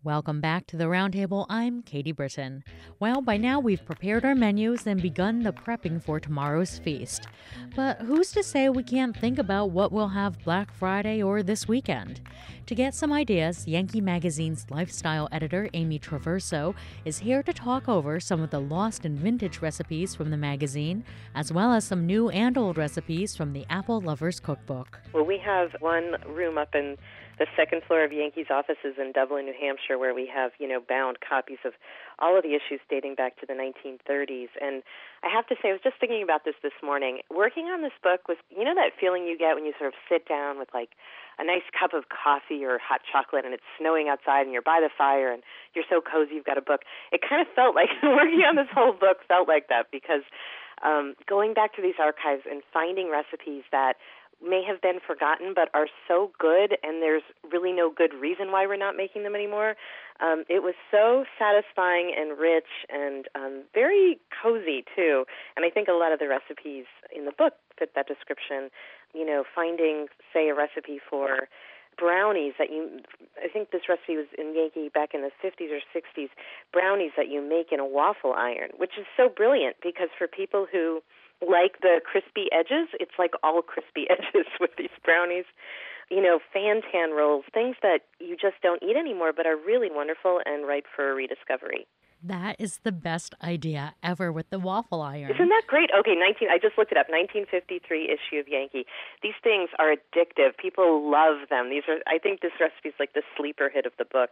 Welcome back to the Roundtable. I'm Katie Britton. Well, by now we've prepared our menus and begun the prepping for tomorrow's feast. But who's to say we can't think about what we'll have Black Friday or this weekend? To get some ideas, Yankee Magazine's lifestyle editor, Amy Traverso, is here to talk over some of the lost and vintage recipes from the magazine, as well as some new and old recipes from the Apple Lovers Cookbook. Well, we have one room up in the second floor of Yankees offices in Dublin, New Hampshire, where we have, bound copies of all of the issues dating back to the 1930s. And I have to say, I was just thinking about this morning. Working on this book was, that feeling you get when you sort of sit down with like a nice cup of coffee or hot chocolate and it's snowing outside and you're by the fire and you're so cozy you've got a book. It kind of felt like working on this whole book felt like that because going back to these archives and finding recipes that may have been forgotten but are so good and there's really no good reason why we're not making them anymore. It was so satisfying and rich and very cozy too. And I think a lot of the recipes in the book fit that description. Finding, say, a recipe for brownies I think this recipe was in Yankee back in the 50s or 60s, brownies that you make in a waffle iron, which is so brilliant because for people who like the crispy edges, it's like all crispy edges with these brownies. Fan-tan rolls, things that you just don't eat anymore but are really wonderful and ripe for a rediscovery. That is the best idea ever with the waffle iron. Isn't that great? Okay, I just looked it up, 1953 issue of Yankee. These things are addictive. People love them. I think this recipe is like the sleeper hit of the book.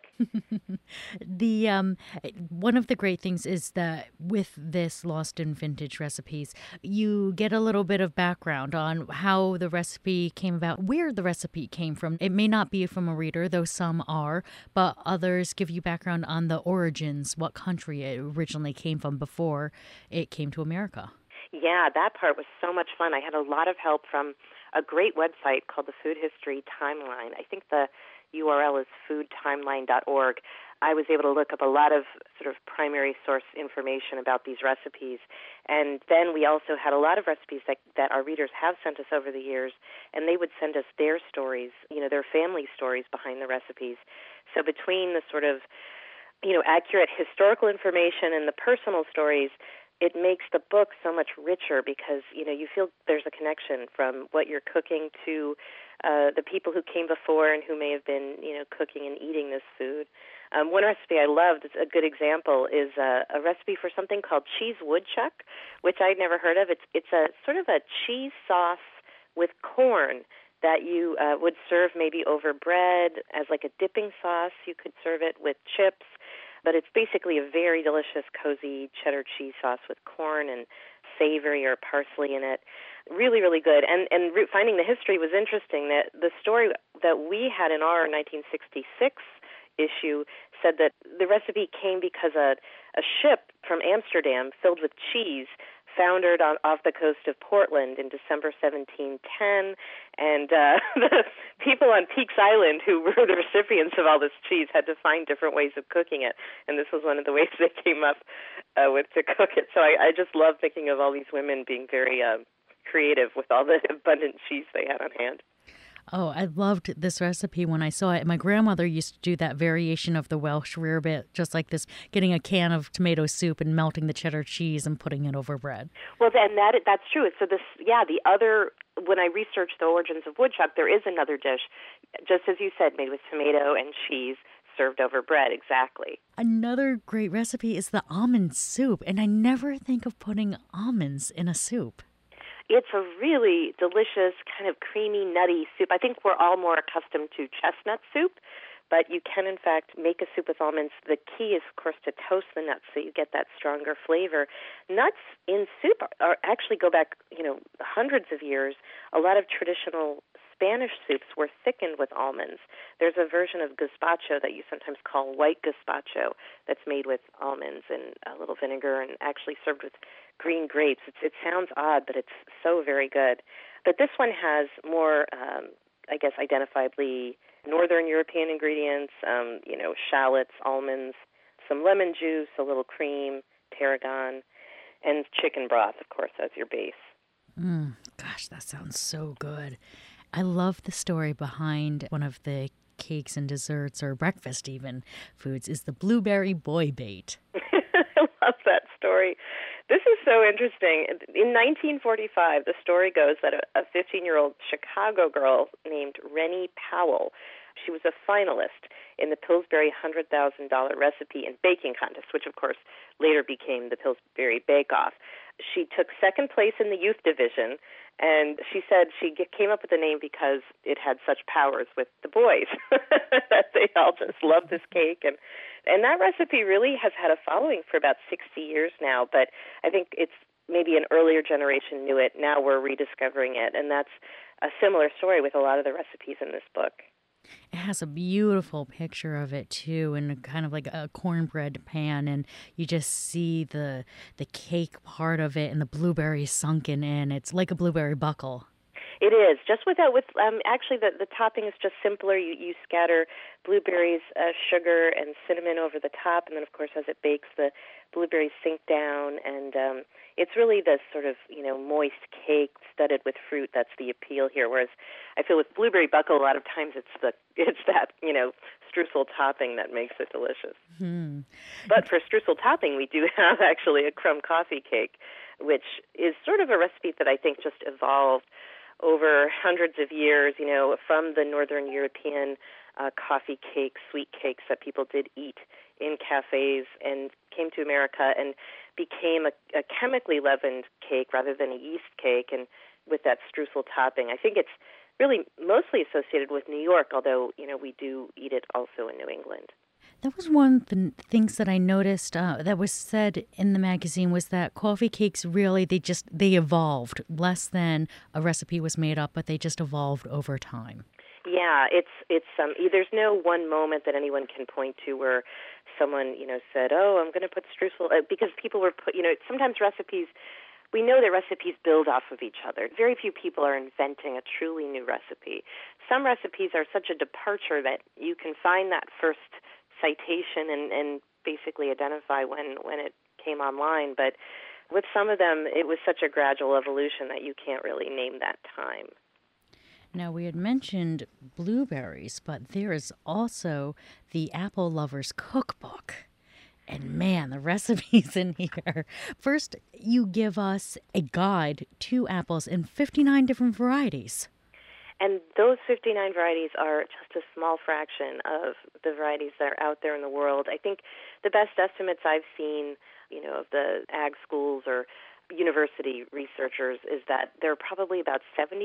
One of the great things is that with this Lost in Vintage recipes, you get a little bit of background on how the recipe came about, where the recipe came from. It may not be from a reader, though some are, but others give you background on the origins, what country it originally came from before it came to America. Yeah, that part was so much fun. I had a lot of help from a great website called the Food History Timeline. I think the URL is foodtimeline.org. I was able to look up a lot of sort of primary source information about these recipes. And then we also had a lot of recipes that our readers have sent us over the years, and they would send us their stories, their family stories behind the recipes. So between the sort of accurate historical information and the personal stories, it makes the book so much richer because, you feel there's a connection from what you're cooking to the people who came before and who may have been, cooking and eating this food. One recipe I loved, a good example, is a recipe for something called cheese woodchuck, which I'd never heard of. It's a sort of a cheese sauce with corn that you would serve maybe over bread as like a dipping sauce. You could serve it with chips. But it's basically a very delicious, cozy cheddar cheese sauce with corn and savory or parsley in it. Really, really good. And finding the history was interesting. That the story that we had in our 1966 issue said that the recipe came because a ship from Amsterdam filled with cheese foundered off the coast of Portland in December 1710, and the people on Peaks Island who were the recipients of all this cheese had to find different ways of cooking it, and this was one of the ways they came up with to cook it. So I just love thinking of all these women being very creative with all the abundant cheese they had on hand. Oh, I loved this recipe when I saw it. My grandmother used to do that variation of the Welsh rarebit, just like this, getting a can of tomato soup and melting the cheddar cheese and putting it over bread. Well, then that's true. So when I researched the origins of woodchuck, there is another dish, just as you said, made with tomato and cheese, served over bread, exactly. Another great recipe is the almond soup, and I never think of putting almonds in a soup. It's a really delicious, kind of creamy, nutty soup. I think we're all more accustomed to chestnut soup, but you can, in fact, make a soup with almonds. The key is, of course, to toast the nuts so you get that stronger flavor. Nuts in soup actually go back, hundreds of years. A lot of traditional Spanish soups were thickened with almonds. There's a version of gazpacho that you sometimes call white gazpacho that's made with almonds and a little vinegar and actually served with green grapes. It sounds odd, but it's so very good. But this one has more, identifiably Northern European ingredients, shallots, almonds, some lemon juice, a little cream, tarragon, and chicken broth, of course, as your base. Gosh, that sounds so good. I love the story behind one of the cakes and desserts or breakfast even foods is the blueberry boy bait. I love that story. This is so interesting. In 1945, the story goes that a 15-year-old Chicago girl named Rennie Powell, she was a finalist in the Pillsbury $100,000 recipe and baking contest, which of course later became the Pillsbury Bake Off. She took second place in the youth division, and she said she came up with the name because it had such powers with the boys that they all just loved this cake. And that recipe really has had a following for about 60 years now, but I think it's maybe an earlier generation knew it. Now we're rediscovering it, and that's a similar story with a lot of the recipes in this book. It has a beautiful picture of it too, in kind of like a cornbread pan, and you just see the cake part of it and the blueberries sunken in. It's like a blueberry buckle. It is, just actually the topping is just simpler. You scatter blueberries, sugar, and cinnamon over the top, and then, of course, as it bakes, the blueberries sink down, and it's really this sort of, moist cake studded with fruit that's the appeal here, whereas I feel with blueberry buckle, a lot of times it's that, streusel topping that makes it delicious. But for streusel topping, we do have actually a crumb coffee cake, which is sort of a recipe that I think just evolved over hundreds of years, from the Northern European coffee cakes, sweet cakes that people did eat in cafes, and came to America and became a chemically leavened cake rather than a yeast cake, and with that streusel topping. I think it's really mostly associated with New York, although, we do eat it also in New England. That was one of the things that I noticed that was said in the magazine, was that coffee cakes really, they evolved. Less than a recipe was made up, but they just evolved over time. Yeah, there's no one moment that anyone can point to where someone, said, "Oh, I'm going to put streusel," because people were sometimes recipes, we know that recipes build off of each other. Very few people are inventing a truly new recipe. Some recipes are such a departure that you can find that first citation and basically identify when it came online. But with some of them, it was such a gradual evolution that you can't really name that time. Now, we had mentioned blueberries, but there is also the Apple Lover's Cookbook. And man, the recipes in here. First, you give us a guide to apples in 59 different varieties. And those 59 varieties are just a small fraction of the varieties that are out there in the world. I think the best estimates I've seen, of the ag schools or university researchers, is that there are probably about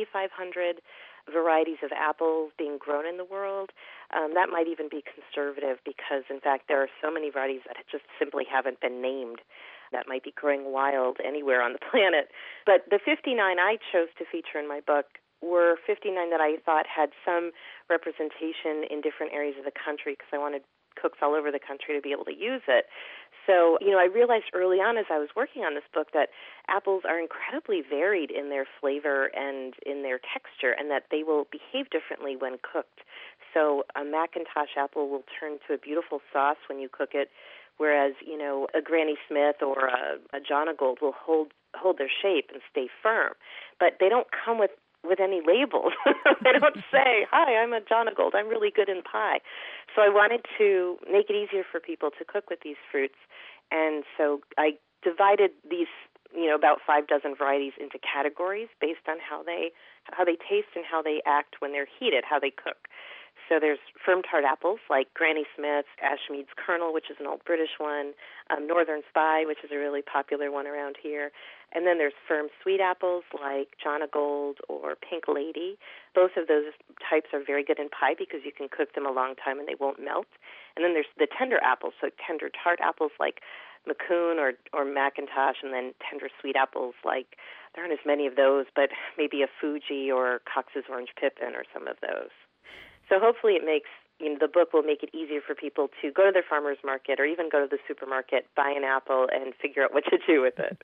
7,500 varieties of apples being grown in the world. That might even be conservative because, in fact, there are so many varieties that just simply haven't been named that might be growing wild anywhere on the planet. But the 59 I chose to feature in my book were 59 that I thought had some representation in different areas of the country, because I wanted cooks all over the country to be able to use it. So, I realized early on as I was working on this book that apples are incredibly varied in their flavor and in their texture, and that they will behave differently when cooked. So a McIntosh apple will turn to a beautiful sauce when you cook it, whereas, a Granny Smith or a Jonagold will hold their shape and stay firm. But they don't come with any labels. They don't say, "Hi, I'm a Jonagold. I'm really good in pie." So I wanted to make it easier for people to cook with these fruits. And so I divided these, about 6 varieties into categories based on how they taste and how they act when they're heated, how they cook. So there's firm tart apples like Granny Smith's, Ashmead's Kernel, which is an old British one, Northern Spy, which is a really popular one around here. And then there's firm sweet apples like Jonagold or Pink Lady. Both of those types are very good in pie because you can cook them a long time and they won't melt. And then there's the tender apples, so tender tart apples like Macoun or McIntosh, and then tender sweet apples like, there aren't as many of those, but maybe a Fuji or Cox's Orange Pippin or some of those. So hopefully it makes, the book will make it easier for people to go to their farmer's market or even go to the supermarket, buy an apple, and figure out what to do with it.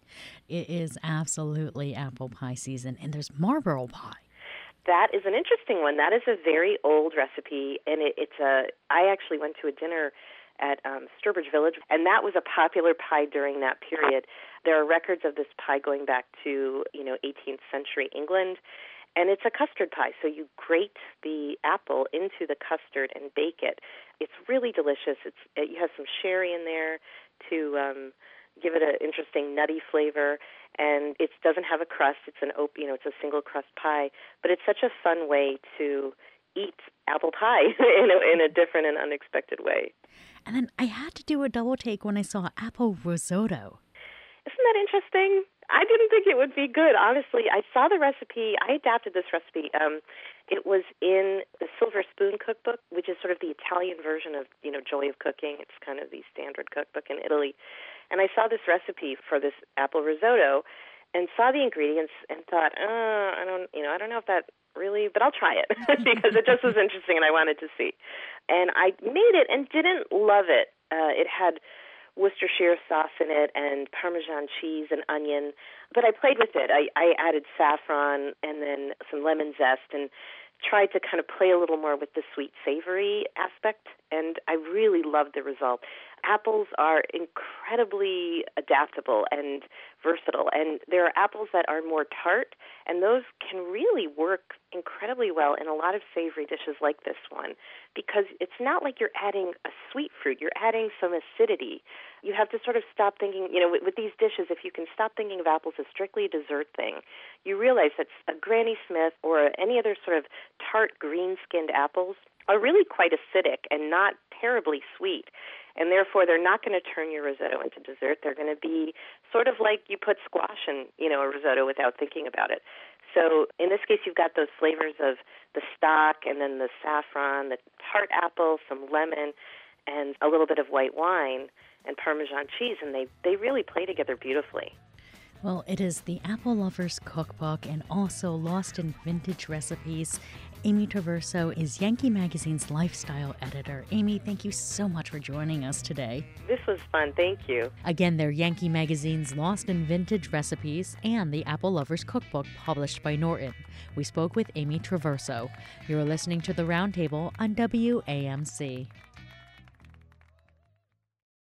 It is absolutely apple pie season, and there's Marlboro pie. That is an interesting one. That is a very old recipe, and I actually went to a dinner at Sturbridge Village, and that was a popular pie during that period. There are records of this pie going back to, 18th century England, And it's a custard pie, so you grate the apple into the custard and bake it. It's really delicious. You have some sherry in there to give it an interesting nutty flavor, and it doesn't have a crust. It's it's a single crust pie, but it's such a fun way to eat apple pie in a different and unexpected way. And then I had to do a double take when I saw apple risotto. Isn't that interesting? I didn't think it would be good, honestly. I saw the recipe. I adapted this recipe. It was in the Silver Spoon cookbook, which is sort of the Italian version of, Joy of Cooking. It's kind of the standard cookbook in Italy. And I saw this recipe for this apple risotto and saw the ingredients and thought, I don't know if that really, but I'll try it because it just was interesting and I wanted to see. And I made it and didn't love it. It had Worcestershire sauce in it and Parmesan cheese and onion. But I played with it. I added saffron and then some lemon zest and tried to kind of play a little more with the sweet savory aspect, and I really loved the result. Apples are incredibly adaptable and versatile, and there are apples that are more tart, and those can really work incredibly well in a lot of savory dishes like this one, because it's not like you're adding a sweet fruit, you're adding some acidity. You have to sort of stop thinking, with these dishes, if you can stop thinking of apples as strictly a dessert thing, you realize that a Granny Smith or any other sort of tart green-skinned apples are really quite acidic and not terribly sweet. And therefore, they're not going to turn your risotto into dessert. They're going to be sort of like you put squash in, a risotto without thinking about it. So in this case, you've got those flavors of the stock and then the saffron, the tart apple, some lemon, and a little bit of white wine and Parmesan cheese, and they really play together beautifully. Well, it is the Apple Lovers Cookbook and also Lost in Vintage Recipes. Amy Traverso is Yankee Magazine's lifestyle editor. Amy, thank you so much for joining us today. This was fun. Thank you. Again, they're Yankee Magazine's Lost in Vintage Recipes and the Apple Lovers Cookbook published by Norton. We spoke with Amy Traverso. You're listening to The Roundtable on WAMC.